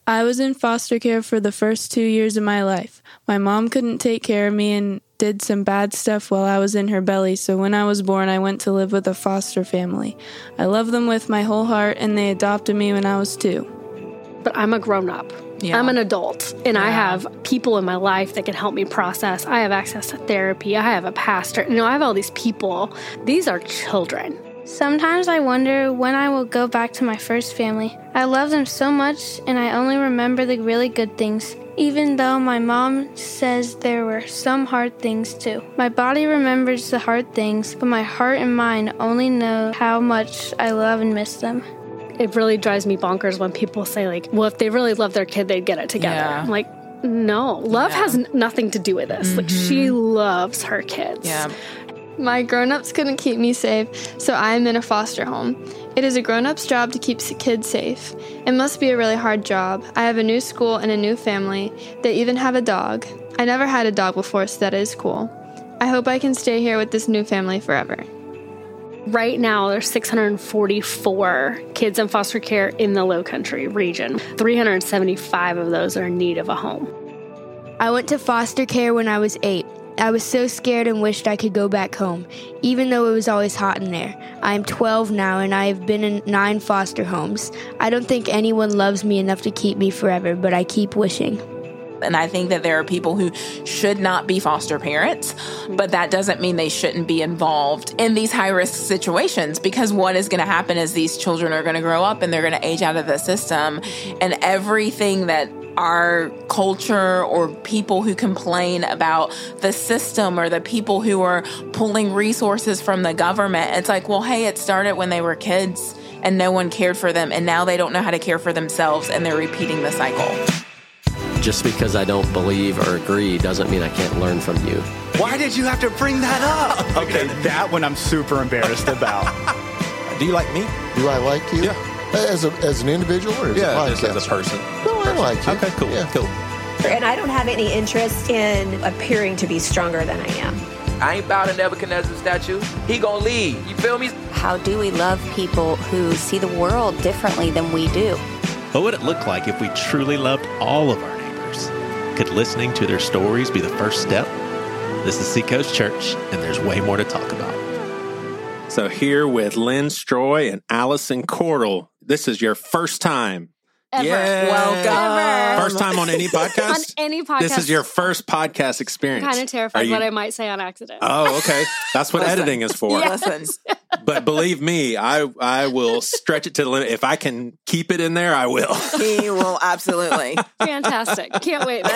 I was in foster care for the first 2 years of my life. My mom couldn't take care of me and did some bad stuff while I was in her belly, so when I was born, I went to live with a foster family. I love them with my whole heart, and they adopted me when I was 2. But I'm a grown-up. Yeah. I'm an adult, and I have people in my life that can help me process. I have access to therapy. I have a pastor. I have all these people. These are children. Sometimes I wonder when I will go back to my first family. I love them so much, and I only remember the really good things, even though my mom says there were some hard things too. My body remembers the hard things, but my heart and mind only know how much I love and miss them. It really drives me bonkers when people say, like, well, if they really love their kid, they'd get it together. Yeah. I'm like, no, love has nothing to do with this. Like, she loves her kids. Yeah. My grown-ups couldn't keep me safe, so I am in a foster home. It is a grown-up's job to keep kids safe. It must be a really hard job. I have a new school and a new family. They even have a dog. I never had a dog before, so that is cool. I hope I can stay here with this new family forever. Right now, there's 644 kids in foster care in the Low Country region. 375 of those are in need of a home. I went to foster care when I was 8. I was so scared and wished I could go back home, even though it was always hot in there. I am 12 now, and I have been in 9 foster homes. I don't think anyone loves me enough to keep me forever, but I keep wishing. And I think that there are people who should not be foster parents, but that doesn't mean they shouldn't be involved in these high-risk situations, because what is going to happen is these children are going to grow up and they're going to age out of the system, and everything that our culture or people who complain about the system or the people who are pulling resources from the government, it's like, well, hey, it started when they were kids and no one cared for them, and now they don't know how to care for themselves, and they're repeating the cycle. Just because I don't believe or agree doesn't mean I can't learn from you. Why did you have to bring that up? Okay, that one I'm super embarrassed about. Do you like me? Do I like you? Yeah. As an individual or as a podcast? Just as a person. No, I like you. Okay, cool. Yeah. Cool. And I don't have any interest in appearing to be stronger than I am. I ain't bowing to Nebuchadnezzar's statue. He gonna lead. You feel me? How do we love people who see the world differently than we do? What would it look like if we truly loved all of our neighbors? Could listening to their stories be the first step? This is Seacoast Church, and there's way more to talk about. So here with Lynn Stroy and Allison Cordell. This is your first time. Ever. Yeah. Welcome. First time on any podcast? On any podcast. This is your first podcast experience. I'm kind of terrified what I might say on accident. Oh, okay. That's what editing is for. Yes. But believe me, I will stretch it to the limit. If I can keep it in there, I will. He will, absolutely. Fantastic. Can't wait.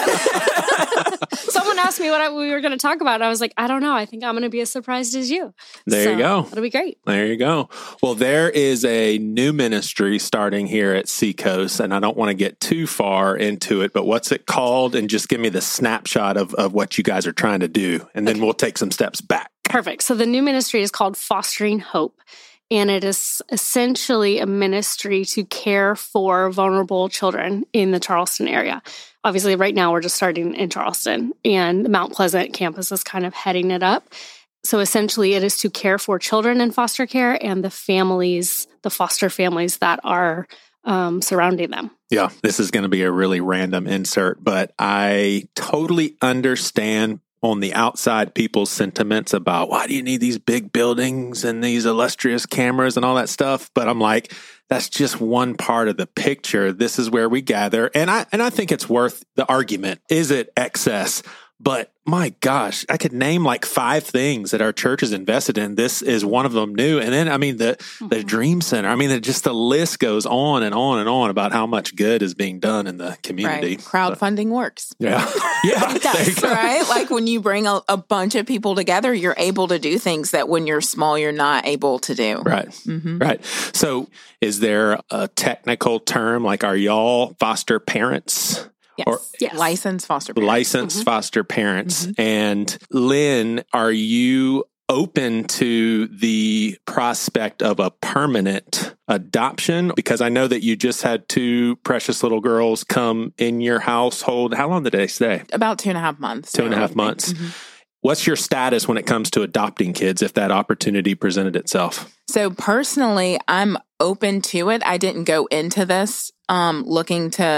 Someone asked me what we were going to talk about, and I was like, I don't know. I think I'm going to be as surprised as you. There you go. That'll be great. There you go. Well, there is a new ministry starting here at Seacoast, and I don't want to get too far into it, but what's it called? And just give me the snapshot of what you guys are trying to do, and then we'll take some steps back. Perfect. So the new ministry is called Fostering Hope, and it is essentially a ministry to care for vulnerable children in the Charleston area. Obviously, right now we're just starting in Charleston, and the Mount Pleasant campus is kind of heading it up. So essentially, it is to care for children in foster care and the families, the foster families that are surrounding them. Yeah, this is going to be a really random insert, but I totally understand on the outside people's sentiments about why do you need these big buildings and these illustrious cameras and all that stuff. But I'm like, that's just one part of the picture. This is where we gather. And I think it's worth the argument. Is it excess? But my gosh, I could name like 5 things that our church is invested in. This is one of them new. And then, I mean, the Dream Center. I mean, the list goes on and on and on about how much good is being done in the community. Right. Crowdfunding works. Yeah. Yeah. It does, right? Like when you bring a bunch of people together, you're able to do things that when you're small, you're not able to do. Right. Mm-hmm. Right. So is there a technical term? Like, are y'all foster parents? Yes. Licensed foster parents. Licensed foster parents. Mm-hmm. And Lynn, are you open to the prospect of a permanent adoption? Because I know that you just had 2 precious little girls come in your household. How long did they stay? About 2.5 months. 2.5 months. Mm-hmm. What's your status when it comes to adopting kids if that opportunity presented itself? So personally, I'm open to it. I didn't go into this looking to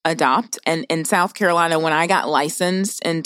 adopt. And in South Carolina, when I got licensed in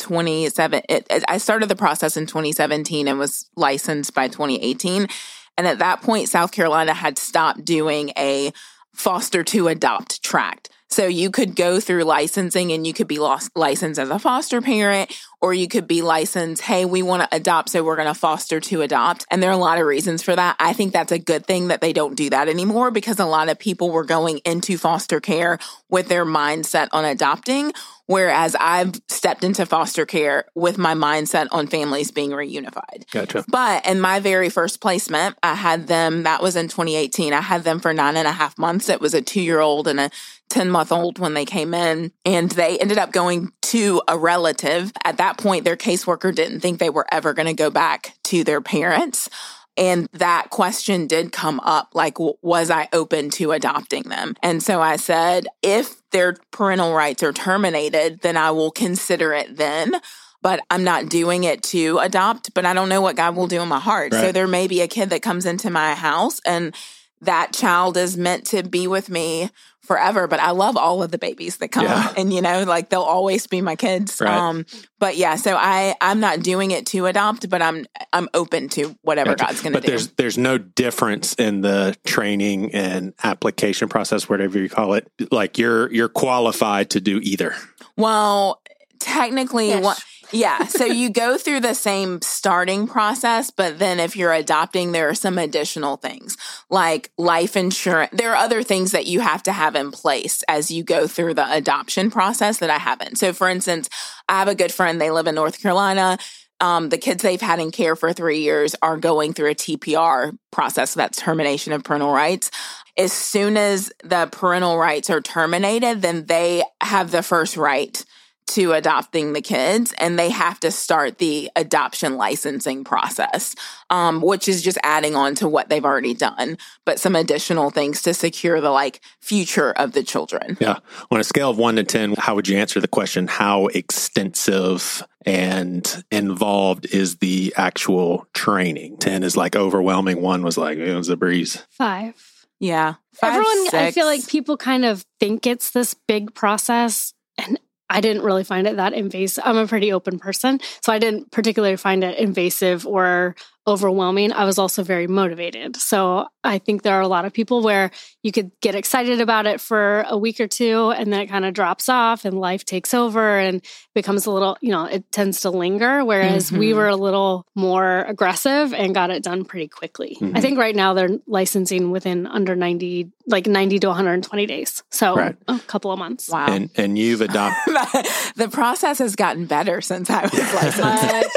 I started the process in 2017 and was licensed by 2018. And at that point, South Carolina had stopped doing a foster to adopt tract. So you could go through licensing and you could be licensed as a foster parent, or you could be licensed, hey, we want to adopt, so we're going to foster to adopt. And there are a lot of reasons for that. I think that's a good thing that they don't do that anymore, because a lot of people were going into foster care with their mindset on adopting, whereas I've stepped into foster care with my mindset on families being reunified. Gotcha. But in my very first placement, I had them, that was in 2018, I had them for 9.5 months. It was a 2-year-old and a 10-month-old when they came in, and they ended up going to a relative. At that point, their caseworker didn't think they were ever going to go back to their parents. And that question did come up, like, was I open to adopting them? And so I said, if their parental rights are terminated, then I will consider it then. But I'm not doing it to adopt, but I don't know what God will do in my heart. Right. So there may be a kid that comes into my house and that child is meant to be with me forever, but I love all of the babies that come, and they'll always be my kids. Right. But yeah, so I'm not doing it to adopt, but I'm open to whatever God's going to do. But there's no difference in the training and application process, whatever you call it. Like you're qualified to do either. Well, technically, Yes. So you go through the same starting process, but then if you're adopting, there are some additional things like life insurance. There are other things that you have to have in place as you go through the adoption process that I haven't. So for instance, I have a good friend, they live in North Carolina. The kids they've had in care for 3 years are going through a TPR process. That's termination of parental rights. As soon as the parental rights are terminated, then they have the first right to adopting the kids, and they have to start the adoption licensing process, which is just adding on to what they've already done, but some additional things to secure the future of the children. Yeah. On a scale of 1 to 10, how would you answer the question? How extensive and involved is the actual training? 10 is like overwhelming. 1 was like, it was a breeze. 5. Yeah. 5, Everyone, 6. I feel like people kind of think it's this big process, and I didn't really find it that invasive. I'm a pretty open person, so I didn't particularly find it invasive or overwhelming. I was also very motivated. So I think there are a lot of people where you could get excited about it for a week or two, and then it kind of drops off and life takes over and becomes a little, it tends to linger. Whereas we were a little more aggressive and got it done pretty quickly. Mm-hmm. I think right now they're licensing within under 90 to 120 days. So a couple of months. Wow. And you've adopted. The process has gotten better since I was licensed.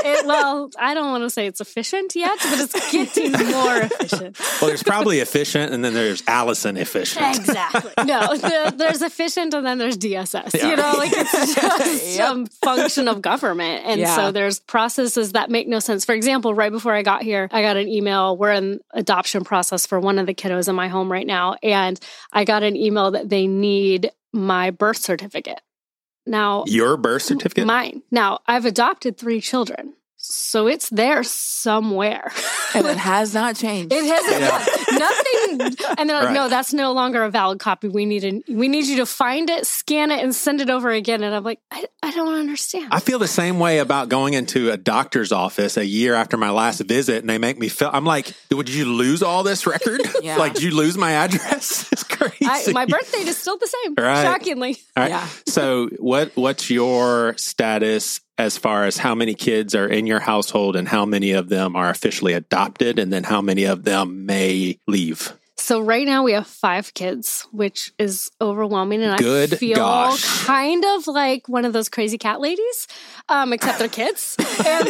I don't want to say it's efficient yet, but it's getting more efficient. Well, there's probably efficient, and then there's Allison efficient. Exactly. No, there's efficient, and then there's DSS. Yeah. It's just some function of government. And so there's processes that make no sense. For example, right before I got here, I got an email. We're in adoption process for one of the kiddos in my home right now. And I got an email that they need my birth certificate. Now, your birth certificate? Mine. Now, I've adopted 3 children. So it's there somewhere. And it has not changed. It hasn't. Nothing. And they're like, no, that's no longer a valid copy. We need you to find it, scan it, and send it over again. And I'm like, I don't understand. I feel the same way about going into a doctor's office a year after my last visit, and they make me feel, I'm like, did you lose all this record? Like, did you lose my address? It's crazy. My birth date is still the same, shockingly. All right. Yeah. So what's your status as far as how many kids are in your household and how many of them are officially adopted, and then how many of them may leave? So right now we have 5 kids, which is overwhelming. And I feel kind of like one of those crazy cat ladies, except they're kids. And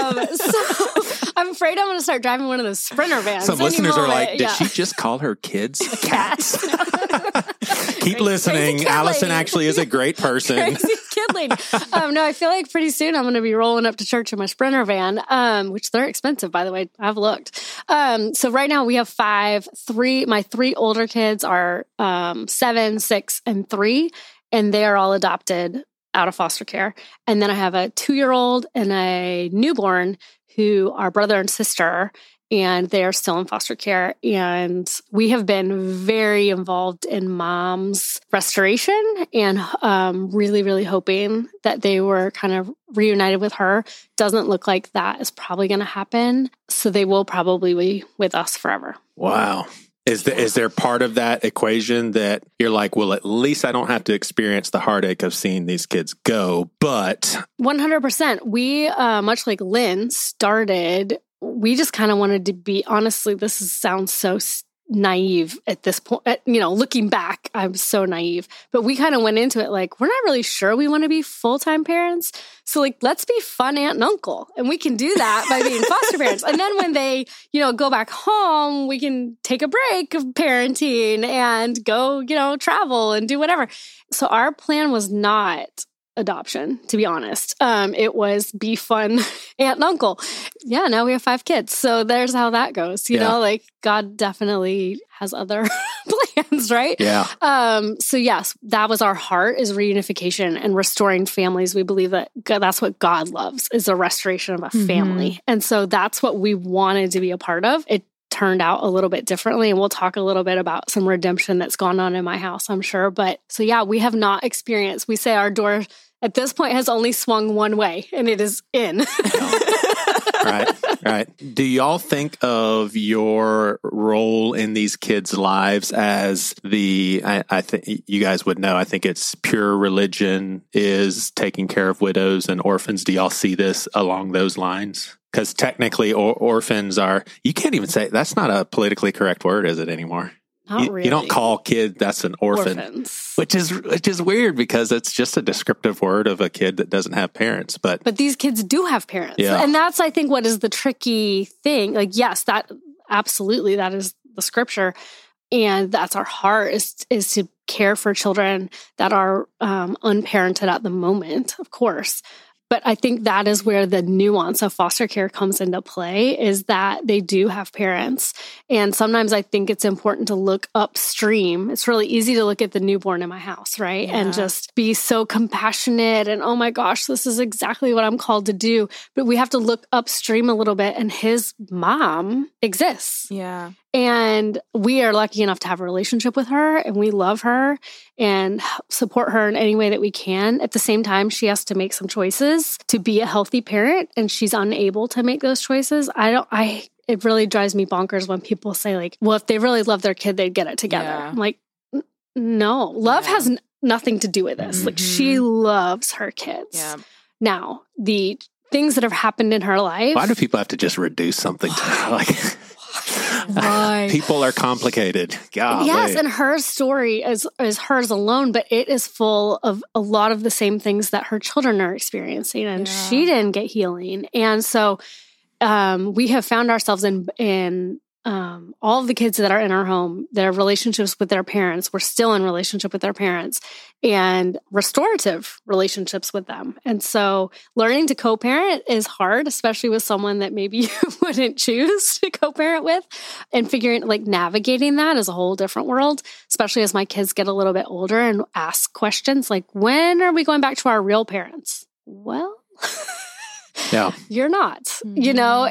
so I'm afraid I'm going to start driving one of those Sprinter vans. Some listeners are like, did she just call her kids cats? Keep listening. Allison actually is a great person. Crazy kid lady. No, I feel like pretty soon I'm going to be rolling up to church in my Sprinter van, which they're expensive, by the way. I've looked. So right now we have 5. My 3 older kids are 7, 6, and 3, and they are all adopted out of foster care. And then I have a 2-year-old and a newborn who are brother and sister, and they are still in foster care. And we have been very involved in Mom's restoration and really, really hoping that they were kind of reunited with her. Doesn't look like that is probably going to happen. So they will probably be with us forever. Wow. Is there part of that equation that you're like, well, at least I don't have to experience the heartache of seeing these kids go, but 100%. We, much like Lynn, we just kind of wanted to be, honestly, sounds so naive at this point. Looking back, I'm so naive. But we kind of went into it like, we're not really sure we want to be full-time parents. So like, let's be fun aunt and uncle. And we can do that by being foster parents. And then when they, go back home, we can take a break of parenting and go, travel and do whatever. So our plan was not adoption, to be honest. It was be fun aunt and uncle. Yeah, now we have 5 kids. So there's how that goes. You know, like God definitely has other plans, right? Yeah. So yes, that was our heart, is reunification and restoring families. We believe that that's what God loves, is the restoration of a family. And so that's what we wanted to be a part of. It turned out a little bit differently. And we'll talk a little bit about some redemption that's gone on in my house, I'm sure. But so yeah, we have not experienced, we say our door at this point has only swung one way, and it is in. Right. Do y'all think of your role in these kids' lives as I think you guys would know, I think it's pure religion is taking care of widows and orphans. Do y'all see this along those lines? Because technically orphans are, you can't even say, that's not a politically correct word, is it anymore? Really. You don't call a kid that's an orphan, which is weird because it's just a descriptive word of a kid that doesn't have parents. But these kids do have parents. Yeah. And that's, I think, what is the tricky thing. Like, yes, that absolutely, that is the scripture. And that's our heart, is to care for children that are unparented at the moment, of course. But I think that is where the nuance of foster care comes into play, is that they do have parents. And sometimes I think it's important to look upstream. It's really easy to look at the newborn in my house, right? Yeah. And just be so compassionate and, oh my gosh, this is exactly what I'm called to do. But we have to look upstream a little bit, and his mom exists. Yeah. And we are lucky enough to have a relationship with her, and we love her and support her in any way that we can. At the same time, she has to make some choices to be a healthy parent, and she's unable to make those choices. It really drives me bonkers when people say like, well, if they really love their kid, they'd get it together. Yeah. I'm like, no, love has nothing to do with this. Like, she loves her kids. Yeah. Now, the things that have happened in her life. Why do people have to just reduce something to like... Right. People are complicated. Golly. Yes, and her story is hers alone, but it is full of a lot of the same things that her children are experiencing, and she didn't get healing. And so we have found ourselves in all of the kids that are in our home, their relationships with their parents, we're still in relationship with their parents, and restorative relationships with them. And so learning to co-parent is hard, especially with someone that maybe you wouldn't choose to co-parent with, and figuring, like, navigating that is a whole different world, especially as my kids get a little bit older and ask questions like, when are we going back to our real parents? Well... Yeah. You're not, and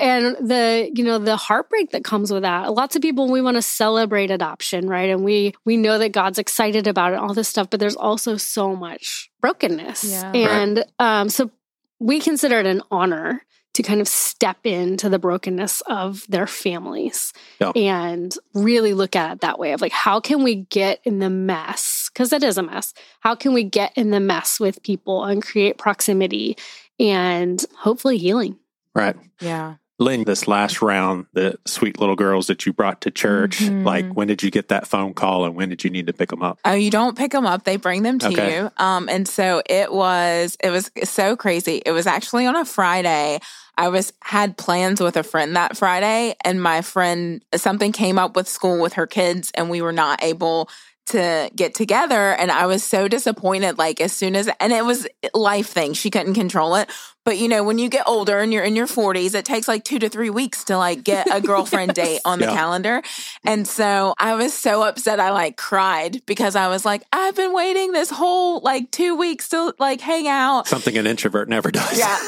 the heartbreak that comes with that. Lots of people, we want to celebrate adoption, right? And we know that God's excited about it, all this stuff, but there's also so much brokenness. Yeah. And so we consider it an honor to kind of step into the brokenness of their families and really look at it that way of like, how can we get in the mess? Because it is a mess. How can we get in the mess with people and create proximity and hopefully healing? Right. Yeah. Lynn, this last round, the sweet little girls that you brought to church, like, when did you get that phone call and when did you need to pick them up? Oh, you don't pick them up. They bring them to you. And so it was so crazy. It was actually on a Friday. I had plans with a friend that Friday, and my friend, something came up with school with her kids, and we were not able to get together. And I was so disappointed, like, as soon as, and it was life thing. She couldn't control it. But, when you get older and you're in your 40s, it takes like 2 to 3 weeks to like get a girlfriend date on the calendar. And so I was so upset. I like cried because I was like, I've been waiting this whole like 2 weeks to like hang out. Something an introvert never does. Yeah.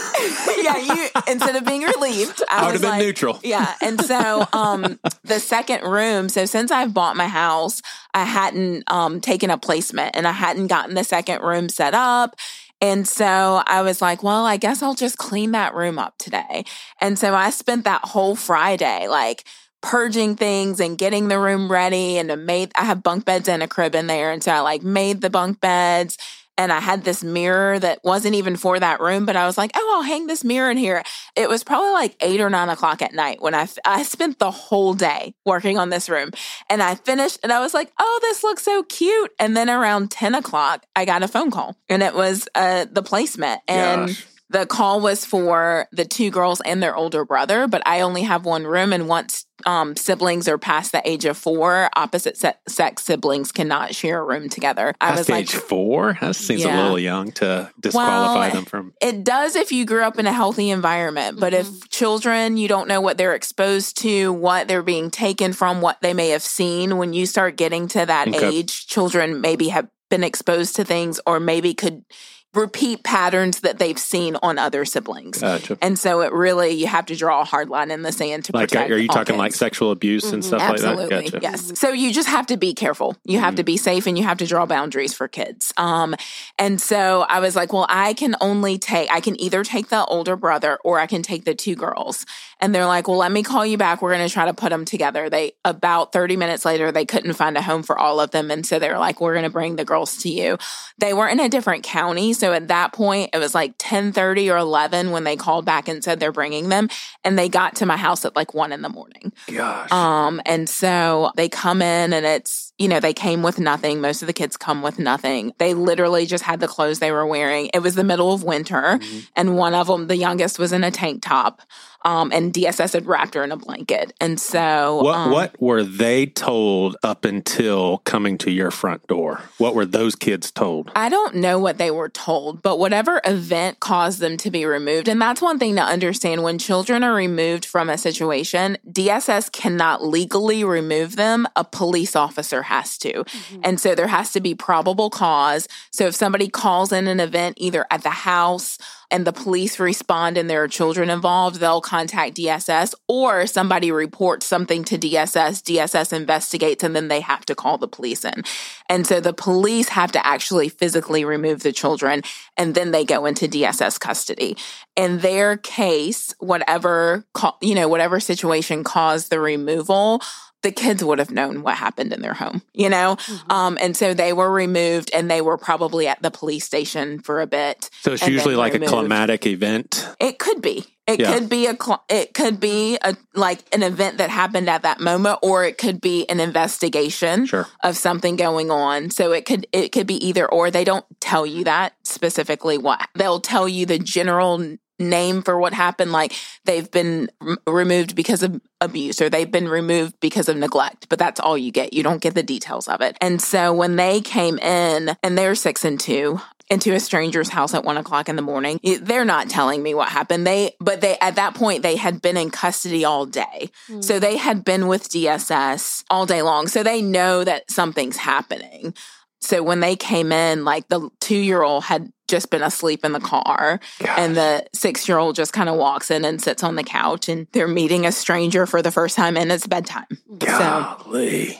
You instead of being relieved, I would have been like, neutral. Yeah. And so the second room, so since I've bought my house, I hadn't taken a placement and I hadn't gotten the second room set up. And so I was like, well, I guess I'll just clean that room up today. And so I spent that whole Friday like purging things and getting the room ready, and I have bunk beds and a crib in there. And so I like made the bunk beds, and I had this mirror that wasn't even for that room, but I was like, oh, I'll hang this mirror in here. It was probably like 8 or 9 o'clock at night when I spent the whole day working on this room, and I finished and I was like, oh, this looks so cute. And then around 10 o'clock, I got a phone call, and it was the placement. And the call was for the 2 girls and their older brother, but I only have one room. And once siblings are past the age of 4, opposite sex siblings cannot share a room together. Past age 4? That seems a little young to disqualify them from. It does if you grew up in a healthy environment, but if children, you don't know what they're exposed to, what they're being taken from, what they may have seen. When you start getting to that age, children maybe have been exposed to things or maybe could repeat patterns that they've seen on other siblings. Gotcha. And so you have to draw a hard line in the sand to protect are you talking kids. Like sexual abuse and stuff Absolutely. like that? Gotcha. Yes. So you just have to be careful. You have to be safe, and you have to draw boundaries for kids. And so I was like, well, I can either take the older brother or I can take the 2 girls. And they're like, well, let me call you back. We're going to try to put them together. About 30 minutes later, they couldn't find a home for all of them. And so they were like, we're going to bring the girls to you. They were in a different county. So at that point, it was like 10:30 or 11 when they called back and said they're bringing them. And they got to my house at like 1 a.m. Gosh. And so they come in, and it's, they came with nothing. Most of the kids come with nothing. They literally just had the clothes they were wearing. It was the middle of winter. And one of them, the youngest, was in a tank top. And DSS had wrapped her in a blanket. And so what were they told up until coming to your front door? What were those kids told? I don't know what they were told, but whatever event caused them to be removed. And that's one thing to understand. When children are removed from a situation, DSS cannot legally remove them. A police officer has to. And so there has to be probable cause. So if somebody calls in an event either at the house and the police respond and there are children involved, they'll contact DSS, or somebody reports something to DSS, DSS investigates, and then they have to call the police in. And so the police have to actually physically remove the children, and then they go into DSS custody. In their case, whatever situation caused the removal, the kids would have known what happened in their home, And so they were removed, and they were probably at the police station for a bit. So it's usually like a climatic event. It could be. It could be like an event that happened at that moment, or it could be an investigation of something going on. So it could be either or. They don't tell you that specifically what. They'll tell you the general name for what happened, like they've been removed because of abuse or they've been removed because of neglect, but that's all you get. You don't get the details of it. And so when they came in, and they're 6 and 2, into a stranger's house at 1 o'clock in the morning, they're not telling me what happened. But at that point, they had been in custody all day. So they had been with DSS all day long. So they know that something's happening. So when they came in, like the 2-year-old had just been asleep in the car. Gosh. And the 6-year-old just kind of walks in and sits on the couch, and they're meeting a stranger for the first time, and it's bedtime. Golly.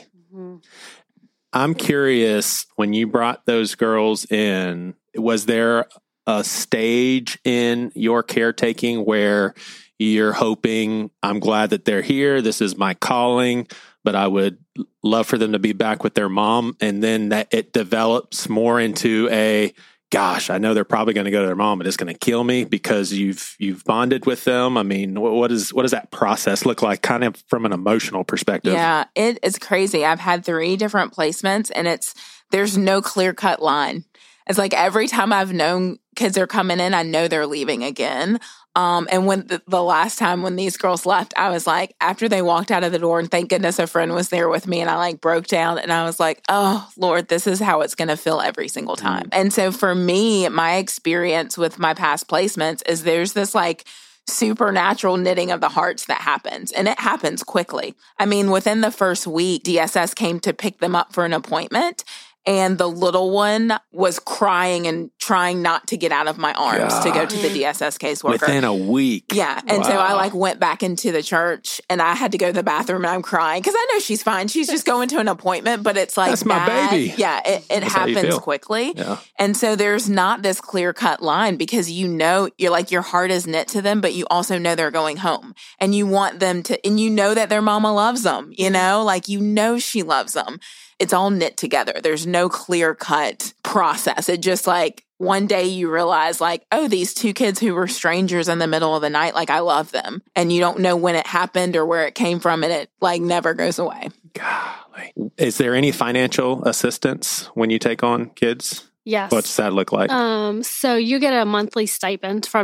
I'm curious, when you brought those girls in, was there a stage in your caretaking where you're hoping, I'm glad that they're here, this is my calling, but I would love for them to be back with their mom, and then that it develops more into a, gosh, I know they're probably going to go to their mom, but it's going to kill me because you've bonded with them. I mean, what does that process look like, kind of from an emotional perspective? Yeah, it is crazy. I've had 3 different placements, and there's no clear-cut line. It's like every time I've known kids are coming in, I know they're leaving again. And when the last time when these girls left, I was like, after they walked out of the door, and thank goodness a friend was there with me, and I like broke down and I was like, oh Lord, this is how it's going to feel every single time. And so for me, my experience with my past placements is there's this like supernatural knitting of the hearts that happens, and it happens quickly. I mean, within the first week, DSS came to pick them up for an appointment. And the little one was crying and trying not to get out of my arms to go to the DSS caseworker. Within a week. Yeah. And so I like went back into the church and I had to go to the bathroom and I'm crying because I know she's fine. She's just going to an appointment, but it's like, that's my baby. Yeah. It happens quickly. Yeah. And so there's not this clear cut line because you know, you're like, your heart is knit to them, but you also know they're going home and you want them to, and you know that their mama loves them, you know, like, you know, she loves them. It's all knit together. There's no clear cut process. It just like one day you realize like, oh, these two kids who were strangers in the middle of the night, like I love them. And you don't know when it happened or where it came from. And it like never goes away. Golly. Is there any financial assistance when you take on kids? Yes. What's that look like? So you get a monthly stipend from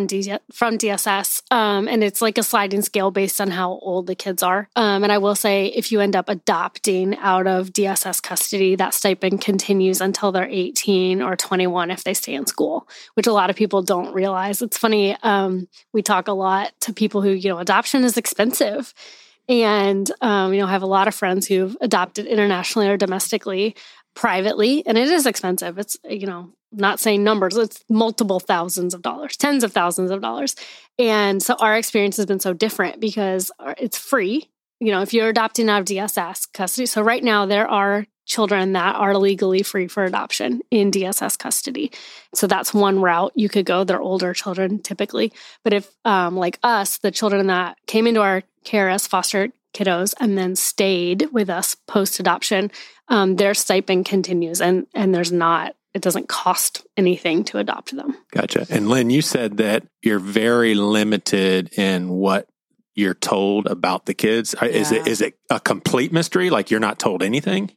DSS, and it's like a sliding scale based on how old the kids are. And I will say, if you end up adopting out of DSS custody, that stipend continues until they're 18 or 21 if they stay in school, which a lot of people don't realize. It's funny. We talk a lot to people who, you know, adoption is expensive. And, I have a lot of friends who've adopted internationally or domestically, privately, and it is expensive. It's, not saying numbers, it's multiple thousands of dollars, tens of thousands of dollars. And so our experience has been so different because it's free, if you're adopting out of DSS custody. So right now there are children that are legally free for adoption in DSS custody. So that's one route you could go. They're older children typically. But if, like us, the children that came into our care as foster kiddos and then stayed with us post-adoption, their stipend continues and it doesn't cost anything to adopt them. Gotcha. And Lynn, you said that you're very limited in what you're told about the kids. Yeah. Is it a complete mystery? Like you're not told anything?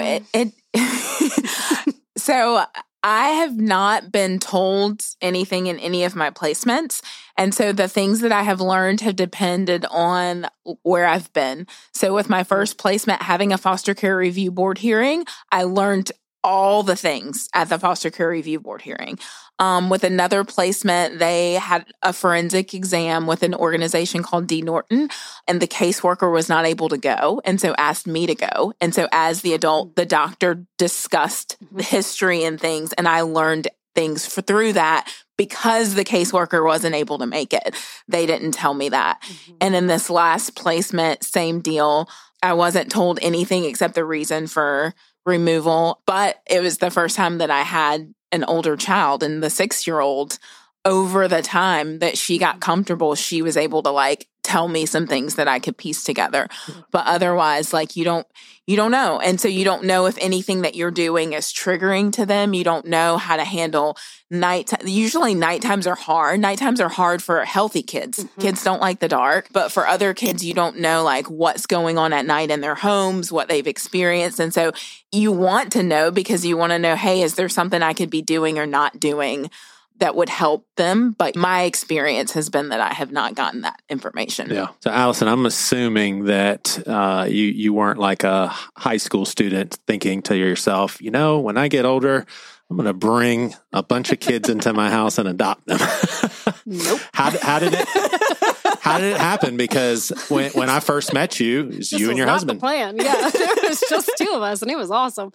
So I have not been told anything in any of my placements. And so the things that I have learned have depended on where I've been. So with my first placement, having a foster care review board hearing, I learned all the things at the foster care review board hearing. With another placement, they had a forensic exam with an organization called D. Norton, and the caseworker was not able to go, and so asked me to go. And so as the adult, the doctor discussed the history and things, and I learned things through that because the caseworker wasn't able to make it. They didn't tell me that. Mm-hmm. And in this last placement, same deal. I wasn't told anything except the reason for removal, but it was the first time that I had an older child, and the 6-year-old, over the time that she got comfortable, she was able to tell me some things that I could piece together. But otherwise, you don't know. And so you don't know if anything that you're doing is triggering to them. You don't know how to handle nighttime. Usually nighttimes are hard. Nighttimes are hard for healthy kids. Mm-hmm. Kids don't like the dark. But for other kids, you don't know what's going on at night in their homes, what they've experienced. And so you want to know because you want to know, hey, is there something I could be doing or not doing that would help them? But my experience has been that I have not gotten that information. Yeah. So Allison, I'm assuming that you weren't like a high school student thinking to yourself, when I get older, I'm going to bring a bunch of kids into my house and adopt them. Nope. How did it happen? Because when I first met you, it was you and your husband. The plan. Yeah. There was just two of us and it was awesome.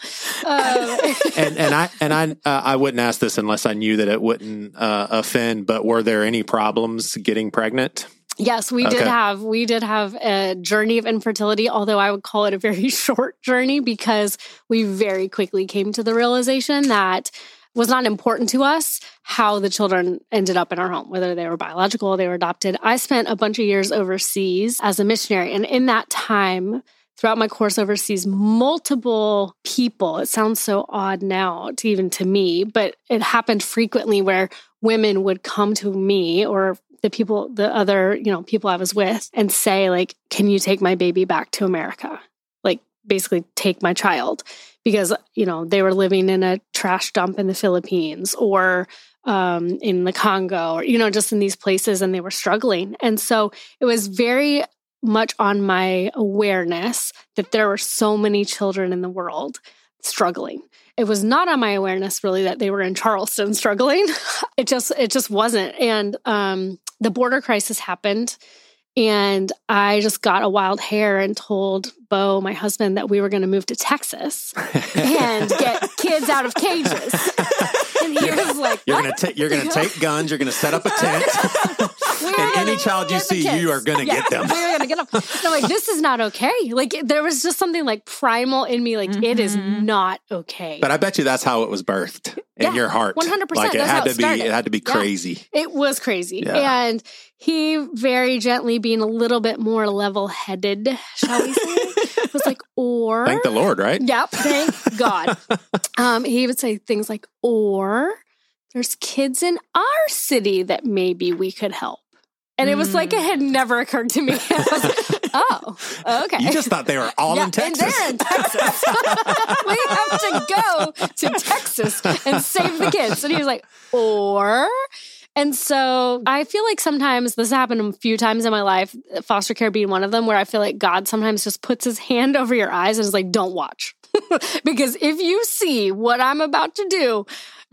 I wouldn't ask this unless I knew that it wouldn't offend, but were there any problems getting pregnant? Yes, we did have a journey of infertility, although I would call it a very short journey because we very quickly came to the realization that was not important to us how the children ended up in our home, whether they were biological or they were adopted. I spent a bunch of years overseas as a missionary, and in that time, throughout my course overseas, multiple people, it sounds so odd now to me, but it happened frequently where women would come to me or the other people I was with and say, can you take my baby back to America? Basically take my child because, they were living in a trash dump in the Philippines or in the Congo, or, just in these places, and they were struggling. And so it was very much on my awareness that there were so many children in the world struggling. It was not on my awareness really that they were in Charleston struggling. It just wasn't. And the border crisis happened, and I just got a wild hair and told Bo, my husband, that we were going to move to Texas and get kids out of cages. And he was like, "You're going to take guns. You're going to set up a tent, and any child you see, you are going to get them. We're going to get them." And I'm like, "This is not okay." Like, there was just something like primal in me. Like, it is not okay. But I bet you that's how it was birthed in your heart. 100%. Like, it had to be Yeah. crazy. It was crazy. Yeah. And he very gently, being a little bit more level-headed, shall we say, was like, or... Thank the Lord, right? Yep, thank God. He would say things like, or there's kids in our city that maybe we could help. And it was like it had never occurred to me. I was like, oh, okay. You just thought they were all in Texas. And they're in Texas. We have to go to Texas and save the kids. And he was like, or... And so I feel like sometimes, this happened a few times in my life, foster care being one of them, where I feel like God sometimes just puts his hand over your eyes and is like, don't watch. Because if you see what I'm about to do,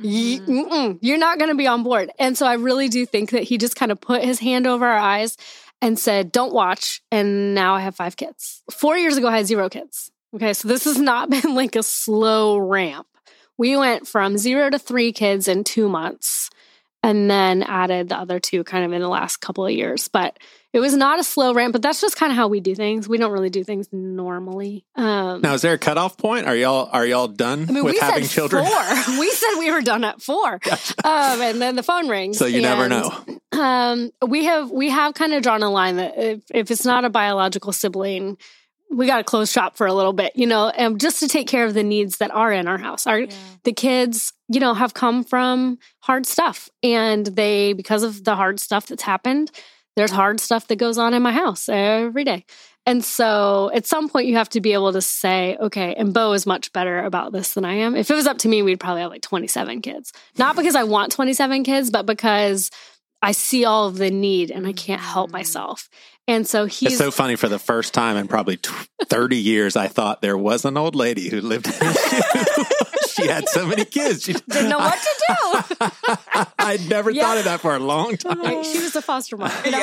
you're not going to be on board. And so I really do think that he just kind of put his hand over our eyes and said, don't watch. And now I have 5 kids. 4 years ago, I had 0 kids. Okay, so this has not been like a slow ramp. We went from 0 to 3 kids in 2 months. And then added the other 2 kind of in the last couple of years. But it was not a slow ramp, but that's just kind of how we do things. We don't really do things normally. Now, is there a cutoff point? Are y'all done with having children? 4. We said we were done at 4. Gotcha. And then the phone rings. So you never know. We have kind of drawn a line that if it's not a biological sibling, we got to close shop for a little bit, and just to take care of the needs that are in our house. The kids, have come from hard stuff, and because of the hard stuff that's happened, there's hard stuff that goes on in my house every day. And so at some point you have to be able to say, okay, and Bo is much better about this than I am. If it was up to me, we'd probably have like 27 kids. Not because I want 27 kids, but because I see all of the need and I can't help myself. And so It's so funny. For the first time in probably 30 years, I thought there was an old lady who lived in a shoe. She had so many kids. She didn't know what to do. I'd never thought of that for a long time. Right. She was a foster mom. She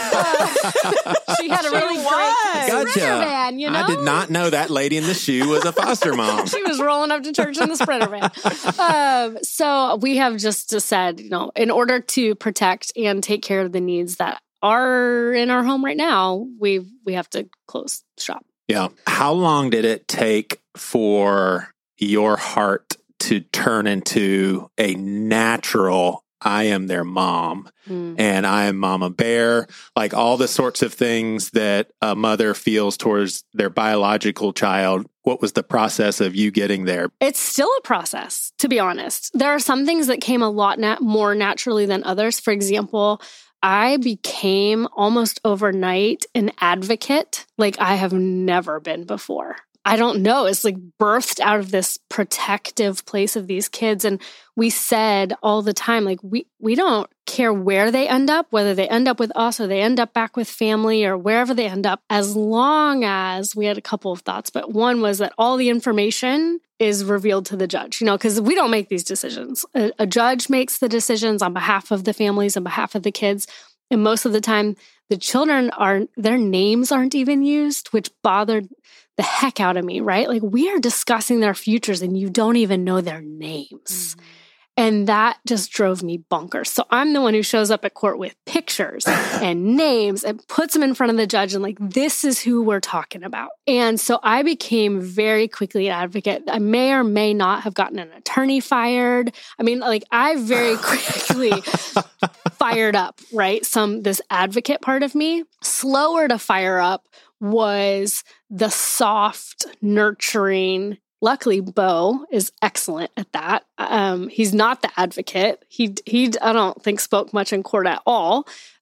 had a really great Sprinter van, I did not know that lady in the shoe was a foster mom. She was rolling up to church in the Sprinter van. So we have just said, in order to protect and take care of the needs that are in our home right now, we have to close shop. Yeah. How long did it take for your heart to turn into a natural, I am their mom and I am Mama Bear, like all the sorts of things that a mother feels towards their biological child? What was the process of you getting there? It's still a process, to be honest. There are some things that came a lot more naturally than others. For example, I became almost overnight an advocate like I have never been before. I don't know. It's like birthed out of this protective place of these kids. And we said all the time, like, we don't care where they end up, whether they end up with us or they end up back with family or wherever they end up, as long as we had a couple of thoughts. But one was that all the information is revealed to the judge, because we don't make these decisions. A judge makes the decisions on behalf of the families, on behalf of the kids. And most of the time, the children their names aren't even used, which bothered the heck out of me, right? Like, we are discussing their futures and you don't even know their names. And that just drove me bonkers. So I'm the one who shows up at court with pictures and names and puts them in front of the judge and like, this is who we're talking about. And so I became very quickly an advocate. I may or may not have gotten an attorney fired. I mean, like, I very quickly fired up, right? This advocate part of me. Slower to fire up was the soft, nurturing. Luckily, Bo is excellent at that. He's not the advocate. He I don't think spoke much in court at all.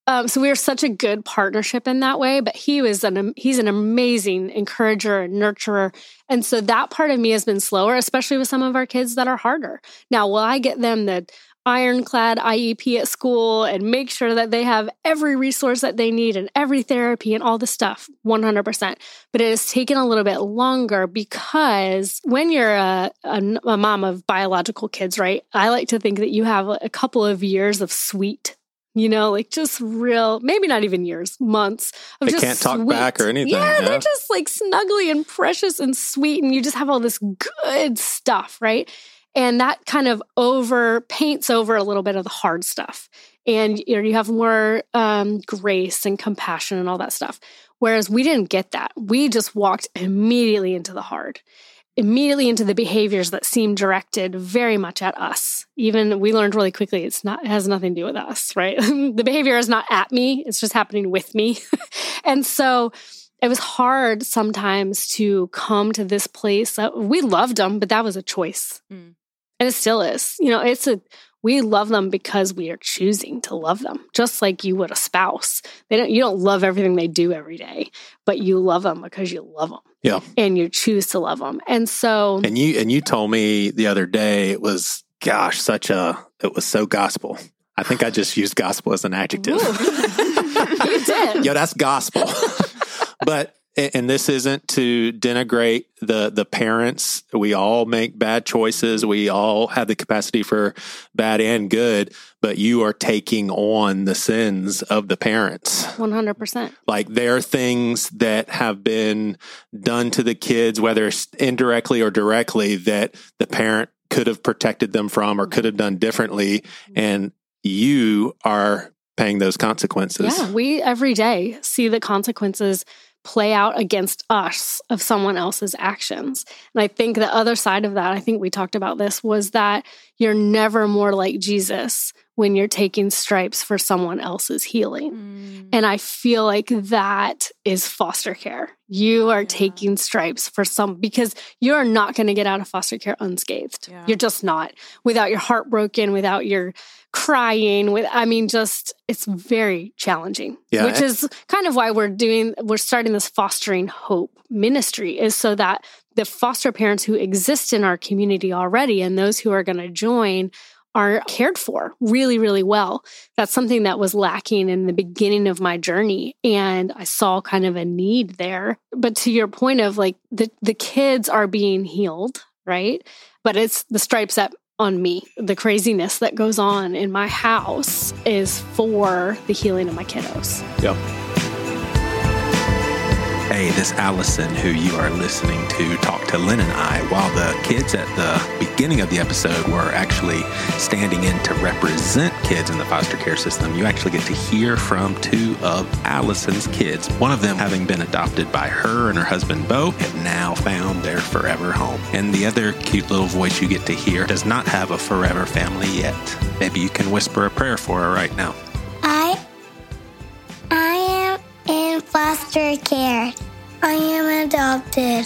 So we were such a good partnership in that way, but he's an amazing encourager and nurturer. And so that part of me has been slower, especially with some of our kids that are harder. Now, will I get them the ironclad IEP at school and make sure that they have every resource that they need and every therapy and all the stuff? 100%. But it has taken a little bit longer because when you're a mom of biological kids, right? I like to think that you have a couple of years of sweet, like just real, maybe not even years, months of they just can't talk sweet. back or anything. Yeah, they're just like snuggly and precious and sweet. And you just have all this good stuff, right? And that kind of paints over a little bit of the hard stuff. And you have more grace and compassion and all that stuff. Whereas we didn't get that. We just walked immediately into the hard, immediately into the behaviors that seemed directed very much at us. Even we learned really quickly it has nothing to do with us, right? The behavior is not at me. It's just happening with me. And so it was hard sometimes to come to this place. We loved them, but that was a choice. And it still is. We love them because we are choosing to love them, just like you would a spouse. You don't love everything they do every day, but you love them because you love them. Yeah. And you choose to love them. And so And you told me the other day it was it was so gospel. I think I just used gospel as an adjective. You did. Yeah, that's gospel. And this isn't to denigrate the parents. We all make bad choices. We all have the capacity for bad and good, but you are taking on the sins of the parents. 100%. Like there are things that have been done to the kids, whether it's indirectly or directly, that the parent could have protected them from or could have done differently. And you are paying those consequences. Yeah, we every day see the consequences play out against us of someone else's actions. And I think the other side of that, I think we talked about this, was that you're never more like Jesus when you're taking stripes for someone else's healing. And I feel like that is foster care. You are taking stripes for because you're not going to get out of foster care unscathed. Yeah. You're just not. Without your heart broken, without your crying, it's very challenging, which is kind of why we're starting this Fostering Hope ministry, is so that the foster parents who exist in our community already and those who are going to join are cared for really, really well. That's something that was lacking in the beginning of my journey. And I saw kind of a need there. But to your point of like the kids are being healed, right? But it's the stripes that on me. The craziness that goes on in my house is for the healing of my kiddos. Yeah. Hey, this is Allison, who you are listening to talk to Lynn and I, while the kids at the beginning of the episode were actually standing in to represent kids in the foster care system. You actually get to hear from two of Allison's kids, one of them having been adopted by her and her husband, Bo, have now found their forever home. And the other cute little voice you get to hear does not have a forever family yet. Maybe you can whisper a prayer for her right now. I am in foster care. I am adopted.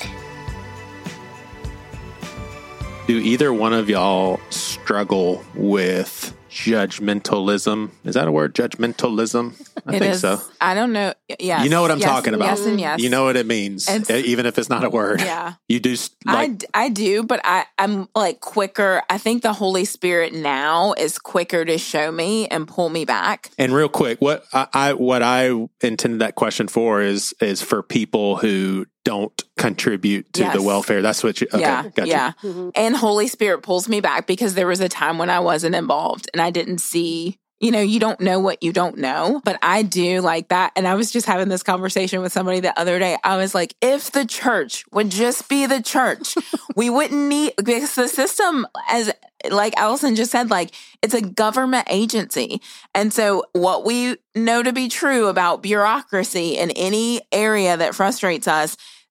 Do either one of y'all struggle with judgmentalism? Is that a word? Judgmentalism? I think so. I don't know. Yes. You know what I'm talking about. Yes and yes. You know what it means, even if it's not a word. Yeah. You do. I do, but I'm like quicker. I think the Holy Spirit now is quicker to show me and pull me back. And real quick, what I intended that question for is for people who don't contribute to the welfare. That's what you, okay, gotcha. Yeah. Mm-hmm. And Holy Spirit pulls me back because there was a time when I wasn't involved and I didn't see, you don't know what you don't know, but I do like that. And I was just having this conversation with somebody the other day. I was like, if the church would just be the church, we wouldn't need, because the system, as like Allison just said, like it's a government agency. And so what we know to be true about bureaucracy in any area that frustrates us,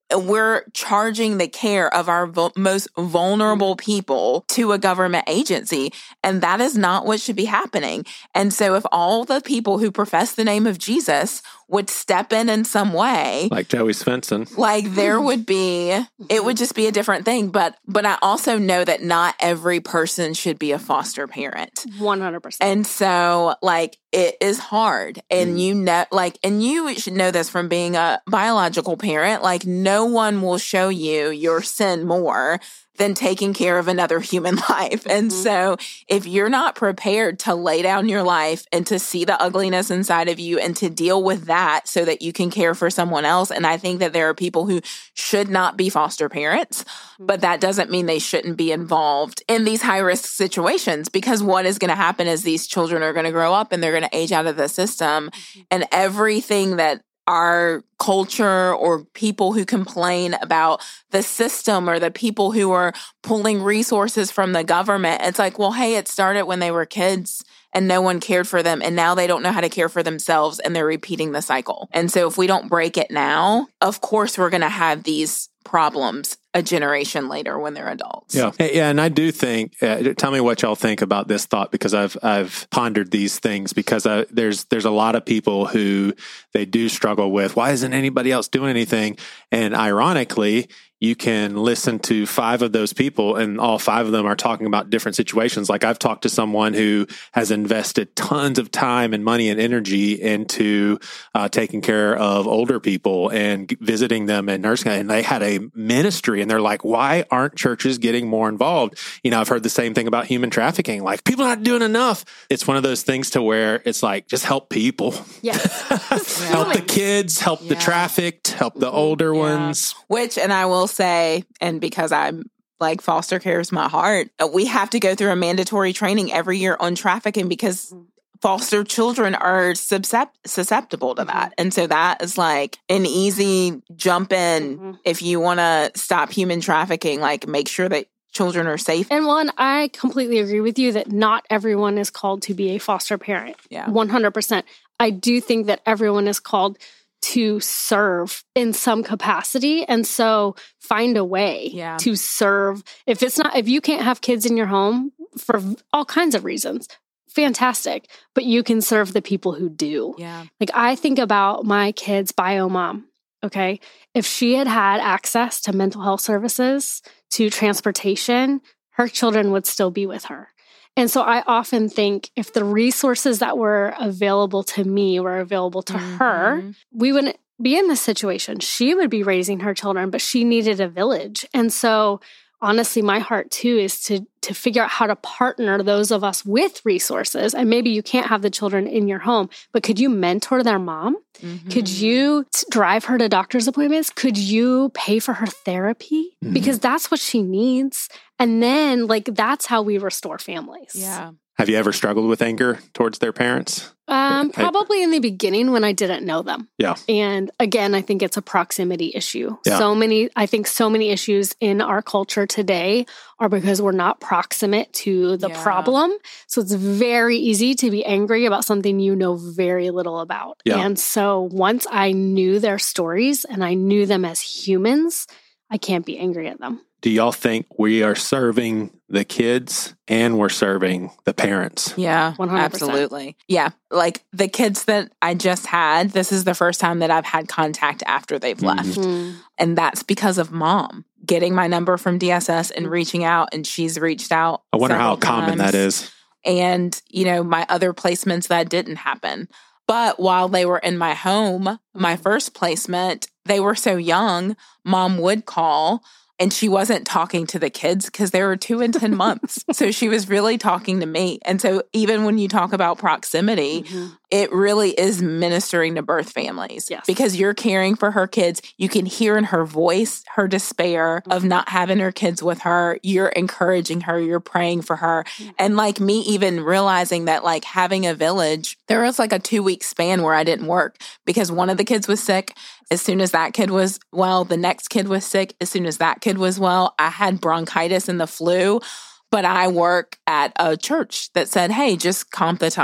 we're charging the care of our most vulnerable people to a government agency. And that is not what should be happening. And so if all the people who profess the name of Jesus would step in some way, like Joey Svensson, like there would be, it would just be a different thing. But I also know that not every person should be a foster parent. 100%. And so like it is hard. And you know, like, and you should know this from being a biological parent, like no one will show you your sin more than taking care of another human life. And so if you're not prepared to lay down your life and to see the ugliness inside of you and to deal with that so that you can care for someone else, and I think that there are people who should not be foster parents, but that doesn't mean they shouldn't be involved in these high-risk situations, because what is going to happen is these children are going to grow up and they're going to age out of the system, and everything that our culture or people who complain about the system or the people who are pulling resources from the government, it's like, well, hey, it started when they were kids and no one cared for them. And now they don't know how to care for themselves and they're repeating the cycle. And so if we don't break it now, of course, we're going to have these problems a generation later when they're adults. Yeah. And I do think, tell me what y'all think about this thought, because I've pondered these things, because there's a lot of people who they do struggle with, why isn't anybody else doing anything? And ironically, you can listen to 5 of those people and all 5 of them are talking about different situations. Like I've talked to someone who has invested tons of time and money and energy into taking care of older people and visiting them and nursing, and they had a ministry, and they're like, why aren't churches getting more involved? You know, I've heard the same thing about human trafficking. Like, people are not doing enough. It's one of those things to where it's like, just help people. Yeah. Help the kids, help the trafficked, help the older ones. Which, and I will say, and because I'm like foster care is my heart, we have to go through a mandatory training every year on trafficking, because foster children are susceptible to that. And so that is like an easy jump in. If you want to stop human trafficking, like make sure that children are safe. And one, I completely agree with you that not everyone is called to be a foster parent. Yeah. 100%. I do think that everyone is called to serve in some capacity. And so find a way to serve. If you can't have kids in your home for all kinds of reasons, fantastic. But you can serve the people who do. Yeah. Like I think about my kid's bio mom. Okay. If she had had access to mental health services, to transportation, her children would still be with her. And so I often think if the resources that were available to me were available to her, we wouldn't be in this situation. She would be raising her children, but she needed a village. And so honestly, my heart too is to figure out how to partner those of us with resources. And maybe you can't have the children in your home, but could you mentor their mom? Could you drive her to doctor's appointments? Could you pay for her therapy? Because that's what she needs. And then that's how we restore families. Yeah. Have you ever struggled with anger towards their parents? Probably in the beginning when I didn't know them. Yeah. And again, I think it's a proximity issue. Yeah. So many issues in our culture today are because we're not proximate to the problem. So it's very easy to be angry about something you know very little about. Yeah. And so once I knew their stories and I knew them as humans, I can't be angry at them. Do y'all think we are serving the kids and we're serving the parents? Yeah, 100%. Absolutely. Yeah. Like the kids that I just had, this is the first time that I've had contact after they've left. And that's because of mom getting my number from DSS and reaching out, and she's reached out. I wonder how common that is. And, my other placements that didn't happen. But while they were in my home, my first placement, they were so young, mom would call. And she wasn't talking to the kids because they were 2 and 10 months. So she was really talking to me. And so even when you talk about proximity, it really is ministering to birth families. Yes. Because you're caring for her kids. You can hear in her voice her despair of not having her kids with her. You're encouraging her. You're praying for her. And like me even realizing that like having a village, there was like a 2-week span where I didn't work because one of the kids was sick. As soon as that kid was well, the next kid was sick. As soon as that kid was well, I had bronchitis and the flu. But I work at a church that said, hey, just comp the time.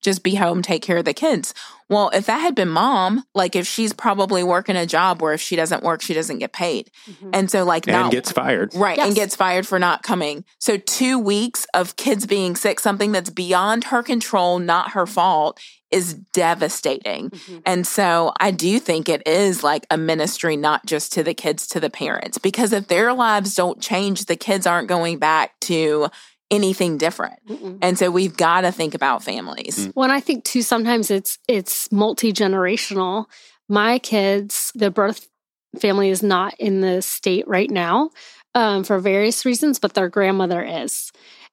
just be home, take care of the kids. Well, if that had been mom, like if she's probably working a job where if she doesn't work, she doesn't get paid. And so like and gets fired. Right. Yes. And gets fired for not coming. So 2 weeks of kids being sick, something that's beyond her control, not her fault, is devastating. And so I do think it is like a ministry, not just to the kids, to the parents, because if their lives don't change, the kids aren't going back to anything different. And so we've got to think about families. Well, and I think too, sometimes it's multi-generational. My kids, the birth family is not in the state right now for various reasons, but their grandmother is.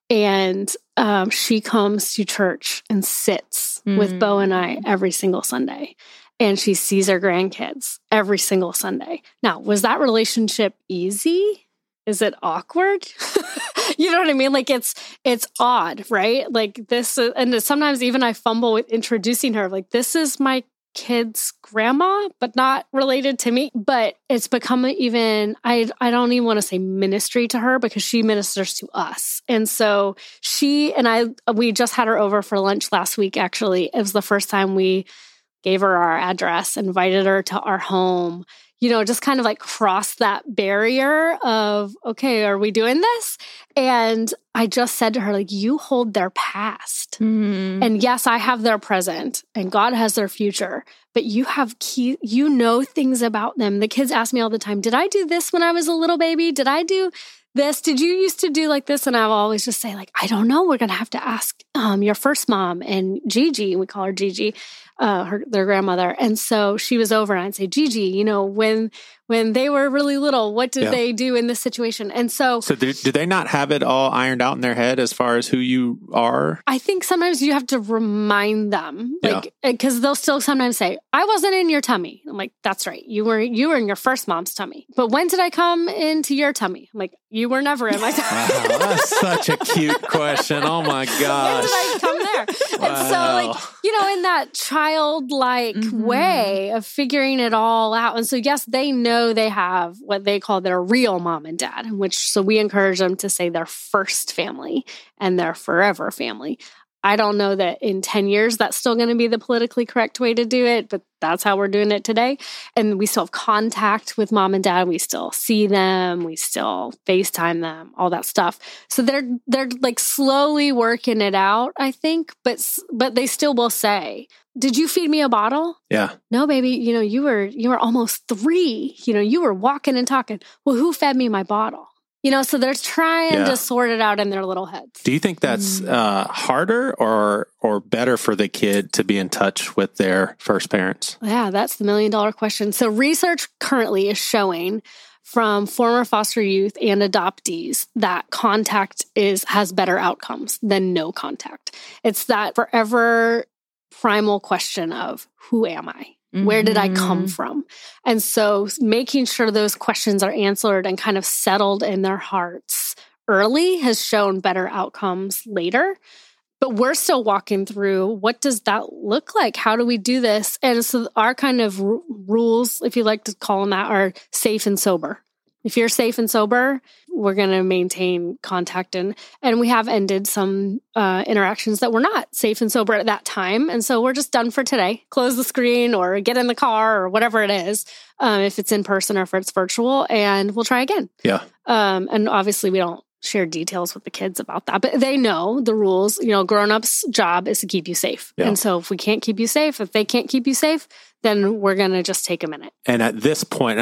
And she comes to church and sits with Bo and I every single Sunday. And she sees her grandkids every single Sunday. Now, was that relationship easy? Is it awkward? You know what I mean? Like it's odd, right? Like this, and sometimes even I fumble with introducing her. Like, this is my kid's grandma, but not related to me. But it's become even, I don't even want to say ministry to her because she ministers to us. And so she and we just had her over for lunch last week, actually. It was the first time we gave her our address, invited her to our home, you know, just kind of like cross that barrier of, okay, are we doing this? And I just said to her, like, you hold their past. And yes, I have their present and God has their future, but you have you know things about them. The kids ask me all the time, did I do this when I was a little baby? Did I do this? Did you used to do like this? And I'll always just say, like, I don't know. We're going to have to ask your first mom and Gigi. We call her Gigi, their grandmother. And so she was over and I'd say, Gigi, you know, when they were really little, what did they do in this situation? And so do they not have it all ironed out in their head as far as who you are? I think sometimes you have to remind them, like, because they'll still sometimes say, I wasn't in your tummy. I'm like, that's right. You were in your first mom's tummy. But when did I come into your tummy? I'm like, you were never in my tummy. Wow, that's such a cute question. Oh my gosh. When did I come there? Wow. And so, like, you know, in that childlike way of figuring it all out. And so, yes, they know they have what they call their real mom and dad, so we encourage them to say their first family and their forever family. I don't know that in 10 years that's still going to be the politically correct way to do it, but that's how we're doing it today. And we still have contact with mom and dad. We still see them. We still FaceTime them, all that stuff. So they're like slowly working it out, I think, but they still will say, did you feed me a bottle? Yeah. No, baby. You know, you were almost 3. You know, you were walking and talking. Well, who fed me my bottle? You know, so they're trying to sort it out in their little heads. Do you think that's harder or better for the kid to be in touch with their first parents? Yeah, that's the $1 million question. So research currently is showing from former foster youth and adoptees that contact has better outcomes than no contact. It's that forever primal question of, who am I? Where did I come from? And so making sure those questions are answered and kind of settled in their hearts early has shown better outcomes later. But we're still walking through, what does that look like? How do we do this? And so our kind of rules, if you like to call them that, are safe and sober. If you're safe and sober, we're going to maintain contact. And we have ended some interactions that were not safe and sober at that time. And so we're just done for today. Close the screen or get in the car or whatever it is, if it's in person or if it's virtual, and we'll try again. Yeah. And obviously we don't share details with the kids about that, but they know the rules. You know, grown-ups' job is to keep you safe. Yeah. And so if we can't keep you safe, if they can't keep you safe, then we're going to just take a minute. And at this point,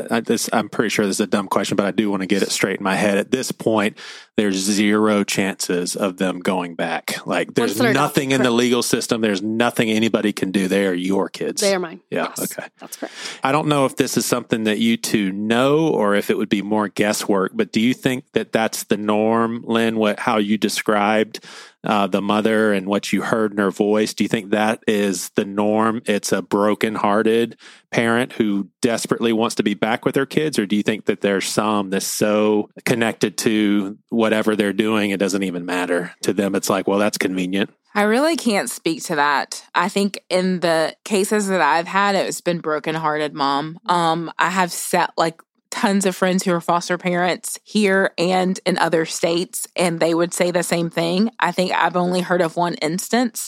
I'm pretty sure this is a dumb question, but I do want to get it straight in my head. At this point, there's 0 chances of them going back. Like, there's nothing in the legal system. There's nothing anybody can do. They are your kids. They are mine. Yeah. Yes, okay. That's correct. I don't know if this is something that you two know or if it would be more guesswork, but do you think that that's the norm, Lynn, how you described the mother and what you heard in her voice? Do you think that is the norm? It's a broken-hearted parent who desperately wants to be back with her kids? Or do you think that there's some that's so connected to whatever they're doing, it doesn't even matter to them? It's like, well, that's convenient. I really can't speak to that. I think in the cases that I've had, it's been broken-hearted mom. I have tons of friends who are foster parents here and in other states, and they would say the same thing. I think I've only heard of one instance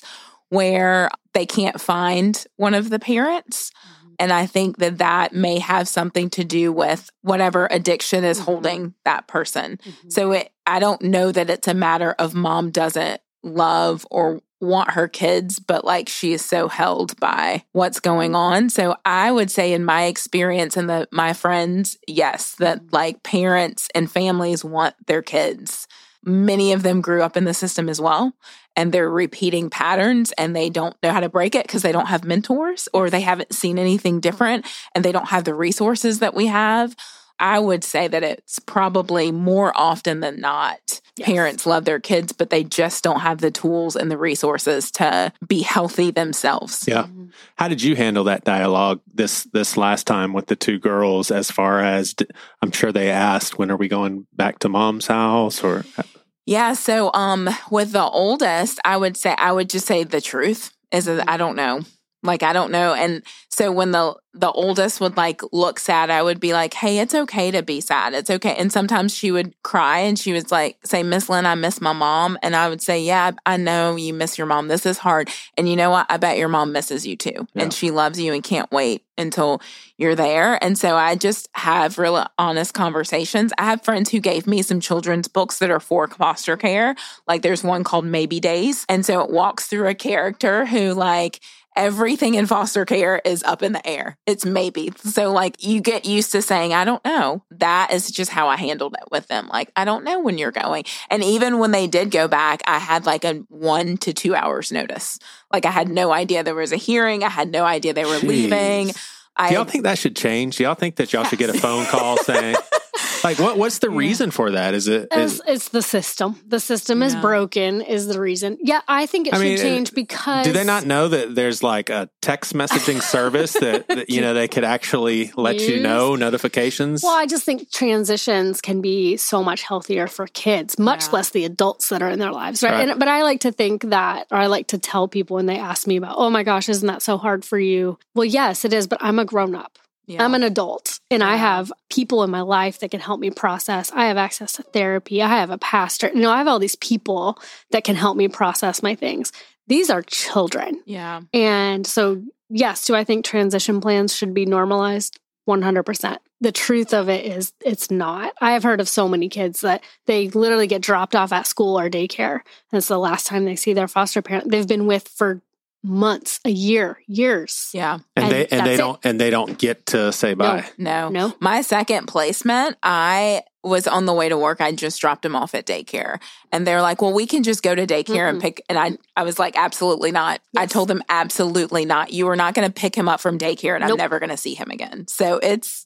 where they can't find one of the parents. And I think that may have something to do with whatever addiction is holding that person. So I don't know that it's a matter of mom doesn't love or want her kids, but like she is so held by what's going on. So I would say in my experience and my friends, yes, that like parents and families want their kids. Many of them grew up in the system as well, and they're repeating patterns and they don't know how to break it because they don't have mentors or they haven't seen anything different and they don't have the resources that we have. I would say that it's probably more often than not, parents love their kids, but they just don't have the tools and the resources to be healthy themselves. Yeah. How did you handle that dialogue this last time with the two girls, as far as, I'm sure they asked, when are we going back to mom's house? Or Yeah. So with the oldest, I would just say the truth is that I don't know. Like, I don't know. And so when the oldest would like look sad, I would be like, hey, it's okay to be sad. It's okay. And sometimes she would cry and she would like say, Miss Lynn, I miss my mom. And I would say, yeah, I know you miss your mom. This is hard. And you know what? I bet your mom misses you too. Yeah. And she loves you and can't wait until you're there. And so I just have real honest conversations. I have friends who gave me some children's books that are for foster care. Like there's one called Maybe Days. And so it walks through a character who like, everything in foster care is up in the air. It's maybe. So like you get used to saying, I don't know. That is just how I handled it with them. Like, I don't know when you're going. And even when they did go back, I had like a 1 to 2 hours notice. Like I had no idea there was a hearing. I had no idea they were leaving. Do y'all think that should change? Do y'all think that y'all should get a phone call saying, like, what's the reason for that? Is it? It's the system. The system is broken is the reason. Yeah, I think it should change because... Do they not know that there's like a text messaging service that you know, they could actually let you know notifications? Well, I just think transitions can be so much healthier for kids, much less the adults that are in their lives, right? But I like to think that, or I like to tell people when they ask me about, oh my gosh, isn't that so hard for you? Well, yes, it is, but I'm a grown-up. Yeah. I'm an adult and I have people in my life that can help me process. I have access to therapy. I have a pastor. You know, I have all these people that can help me process my things. These are children. Yeah. And so, yes, do I think transition plans should be normalized? 100%. The truth of it is it's not. I have heard of so many kids that they literally get dropped off at school or daycare. And it's the last time they see their foster parent they've been with for months, a year, years. Yeah. And they don't get to say bye. No. My second placement, I was on the way to work. I just dropped him off at daycare. And they're like, well, we can just go to daycare and pick. And I was like, absolutely not. Yes. I told them, absolutely not. You are not going to pick him up from daycare and I'm never going to see him again. So it is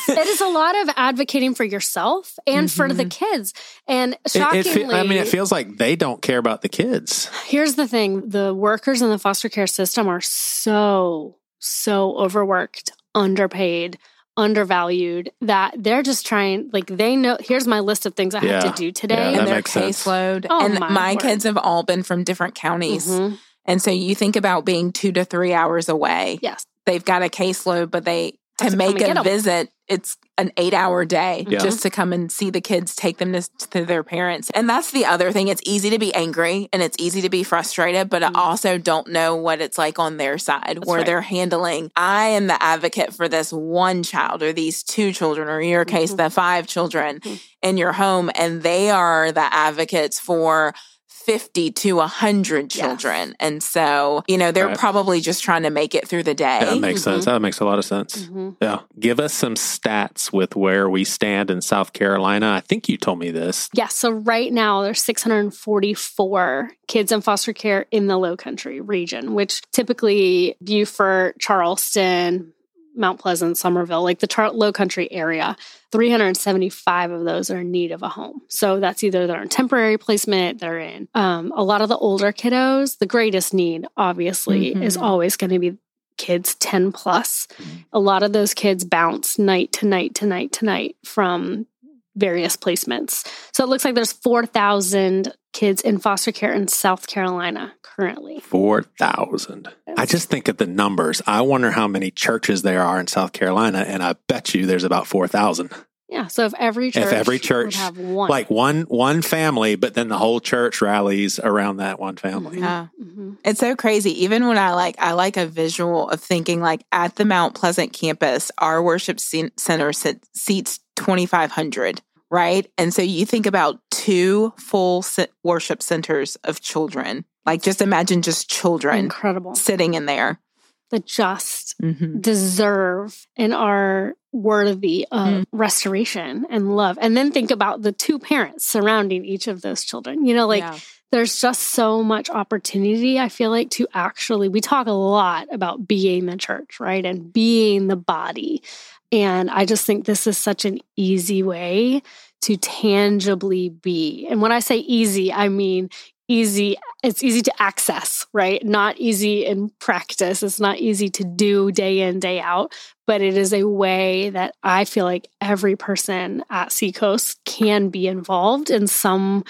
a lot of advocating for yourself and for the kids. And shockingly, it feels like they don't care about the kids. Here's the thing. The workers in the foster care system are so overworked, underpaid, undervalued, that they're just trying, like they know, here's my list of things I have to do today. And their caseload. And my kids have all been from different counties. And so you think about being 2 to 3 hours away. Yes. They've got a caseload, but to make a visit, it's an 8-hour day just to come and see the kids, take them to their parents. And that's the other thing. It's easy to be angry and it's easy to be frustrated, but I also don't know what it's like on their side where they're handling. I am the advocate for this one child or these 2 children, or in your case, the 5 children in your home. And they are the advocates for 50 to 100 children. Yes. And so, you know, they're probably just trying to make it through the day. Yeah, that makes sense. That makes a lot of sense. Yeah. Give us some stats with where we stand in South Carolina. I think you told me this. Yeah. So right now there's 644 kids in foster care in the Low Country region, which typically Beaufort, Charleston, Mount Pleasant, Somerville, like the Low Country area, 375 of those are in need of a home. So that's either they're in temporary placement, they're in a lot of the older kiddos. The greatest need, obviously, is always going to be kids 10 plus. A lot of those kids bounce night to night to night to night from various placements. So it looks like there's 4,000 kids in foster care in South Carolina currently. 4,000. I just think of the numbers. I wonder how many churches there are in South Carolina, and I bet you there's about 4,000. Yeah. So if every church would have one. Like one family, but then the whole church rallies around that one family. Yeah. It's so crazy. Even when I like a visual of thinking like at the Mount Pleasant campus, our worship center seats 2,500, right? And so you think about 2 full worship centers of children. Like just imagine just children. Incredible. Sitting in there. That just deserve and are worthy of restoration and love. And then think about the 2 parents surrounding each of those children. There's just so much opportunity, I feel like, to actually, we talk a lot about being the church, right? And being the body. And I just think this is such an easy way to tangibly be. And when I say easy, I mean easy. It's easy to access, right? Not easy in practice. It's not easy to do day in, day out, but it is a way that I feel like every person at Seacoast can be involved in some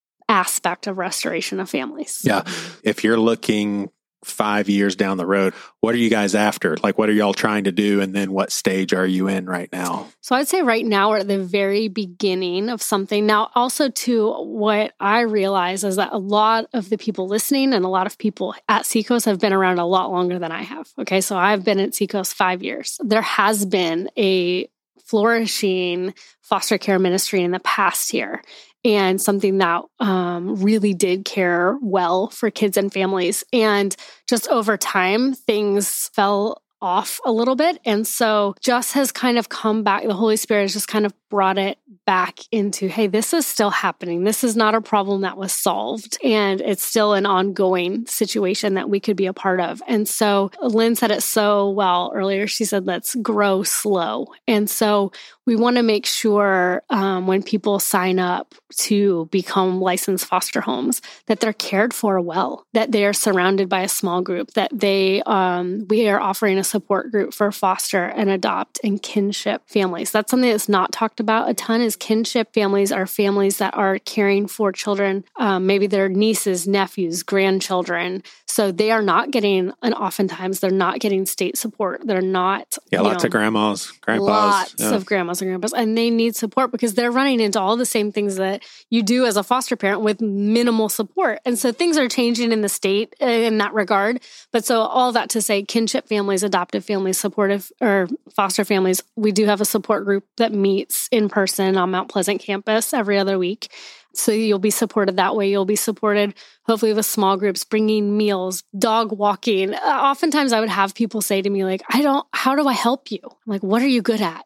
aspect of restoration of families. Yeah. If you're looking 5 years down the road, what are you guys after? Like, what are y'all trying to do? And then what stage are you in right now? So I'd say right now we're at the very beginning of something. Now, also too, what I realize is that a lot of the people listening and a lot of people at Seacoast have been around a lot longer than I have. Okay. So I've been at Seacoast 5 years. There has been a flourishing foster care ministry in the past year. And something that really did care well for kids and families. And just over time, things fell off a little bit. And so just has kind of come back. The Holy Spirit has just kind of brought it back into, hey, this is still happening. This is not a problem that was solved. And it's still an ongoing situation that we could be a part of. And so Lynn said it so well earlier. She said, let's grow slow. And so we want to make sure when people sign up to become licensed foster homes, that they're cared for well, that they are surrounded by a small group, that we are offering a support group for foster and adopt and kinship families. That's something that's not talked about a ton. Is kinship families are families that are caring for children, maybe their nieces, nephews, grandchildren. So they are not getting, and oftentimes they're not getting state support. They're not. Yeah, lots of grandmas, grandpas. Lots of grandmas and grandpas. And they need support because they're running into all the same things that you do as a foster parent with minimal support. And so things are changing in the state in that regard. But so all that to say, kinship families, adoptive families, supportive or foster families, we do have a support group that meets in person on Mount Pleasant campus every other week. So you'll be supported that way. You'll be supported, hopefully, with small groups, bringing meals, dog walking. Oftentimes I would have people say to me, like, how do I help you? I'm like, what are you good at?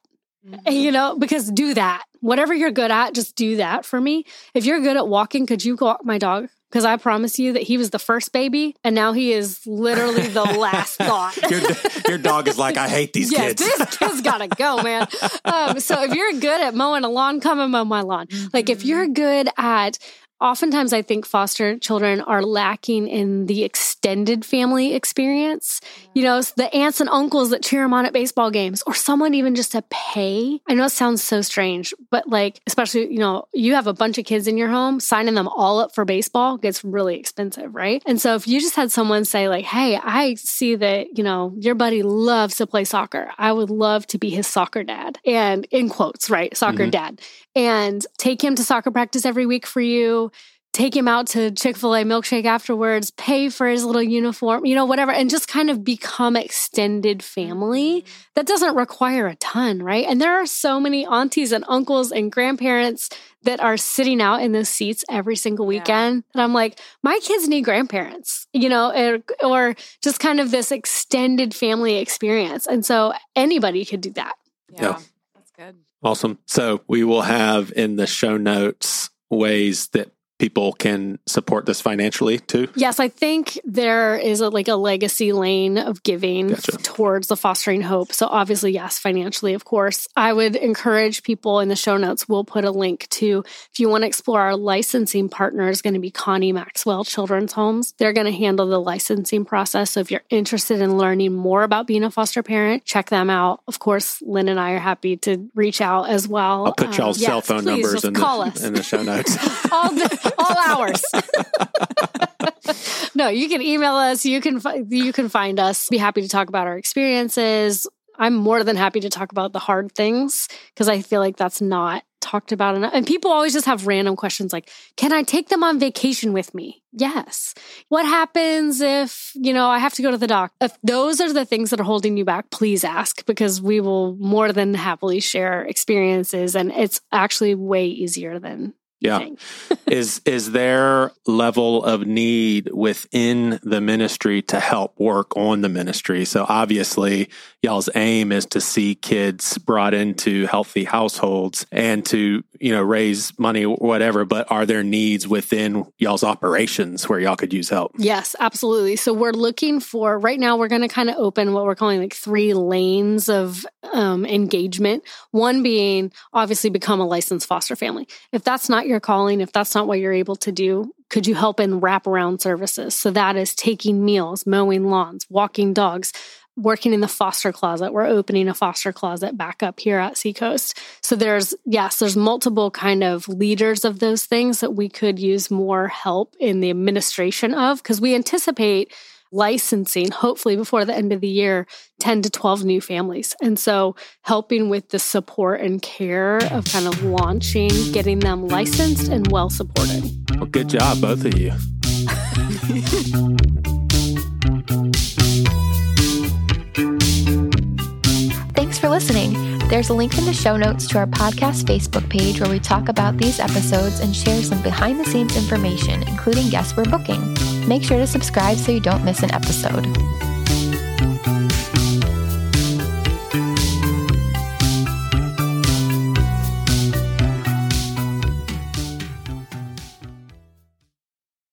And, because do that. Whatever you're good at, just do that for me. If you're good at walking, could you walk my dog? Because I promise you that he was the first baby, and now he is literally the last thought. Your dog is like, I hate these kids. This kid's got to go, man. So if you're good at mowing a lawn, come and mow my lawn. Like if you're good at... Oftentimes, I think foster children are lacking in the extended family experience. The aunts and uncles that cheer them on at baseball games, or someone even just to pay. I know it sounds so strange, but especially, you have a bunch of kids in your home, signing them all up for baseball gets really expensive, right? And so if you just had someone say like, hey, I see that, your buddy loves to play soccer. I would love to be his soccer dad. And in quotes, right? Soccer dad. And take him to soccer practice every week for you. Take him out to Chick-fil-A milkshake afterwards, pay for his little uniform, whatever, and just kind of become extended family. That doesn't require a ton, right? And there are so many aunties and uncles and grandparents that are sitting out in those seats every single weekend. And I'm like, my kids need grandparents, or just kind of this extended family experience. And so anybody could do that. Yeah. That's good. Awesome. So we will have in the show notes ways that people can support this financially too? Yes, I think there is a legacy lane of giving towards the Fostering Hope. So obviously, yes, financially, of course. I would encourage people in the show notes, we'll put a link to, if you want to explore our licensing partner is going to be Connie Maxwell Children's Homes. They're going to handle the licensing process. So if you're interested in learning more about being a foster parent, check them out. Of course, Lynn and I are happy to reach out as well. I'll put y'all's cell phone numbers in the show notes. All hours. No, you can email us. You can find us. Be happy to talk about our experiences. I'm more than happy to talk about the hard things because I feel like that's not talked about enough. And people always just have random questions like, can I take them on vacation with me? Yes. What happens if, I have to go to the doctor? If those are the things that are holding you back, please ask, because we will more than happily share experiences. And it's actually way easier than Is there level of need within the ministry to help work on the ministry? So obviously, y'all's aim is to see kids brought into healthy households and to, raise money or whatever, but are there needs within y'all's operations where y'all could use help? Yes, absolutely. So we're looking for, right now, we're going to kind of open what we're calling like 3 lanes of engagement. One being obviously become a licensed foster family. If that's not your calling, if that's not what you're able to do, could you help in wraparound services? So that is taking meals, mowing lawns, walking dogs, working in the foster closet. We're opening a foster closet back up here at Seacoast. So there's multiple kind of leaders of those things that we could use more help in the administration of, because we anticipate licensing, hopefully before the end of the year, 10 to 12 new families. And so helping with the support and care of kind of launching, getting them licensed and well supported. Well, good job, both of you. Thanks for listening. There's a link in the show notes to our podcast Facebook page where we talk about these episodes and share some behind-the-scenes information, including guests we're booking. Make sure to subscribe so you don't miss an episode.